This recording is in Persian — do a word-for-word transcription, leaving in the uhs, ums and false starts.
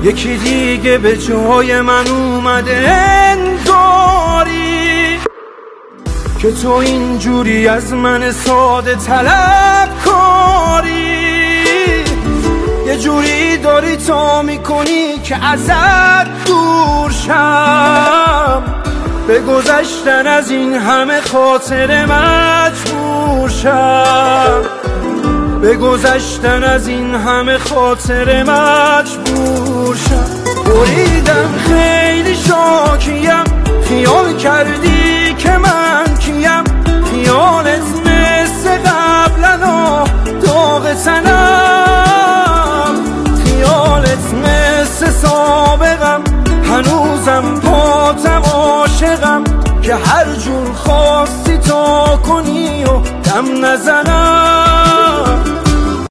یکی دیگه به جای من اومده انگاری که تو اینجوری از من ساده طلب کاری. یه جوری داری تا میکنی که ازت دور شم، به گذشتن از این همه خاطر مجبور شم، به گذشتن از این همه خاطر مجبور شم. بریدم خیلی شاکیم، خیال کردی که من کیم، خیالت مثل قبلنا داغ تنم، خیالت مثل سابقم هنوزم باتم عاشقم که هر جور خواستی تا کنی و دم نزنم.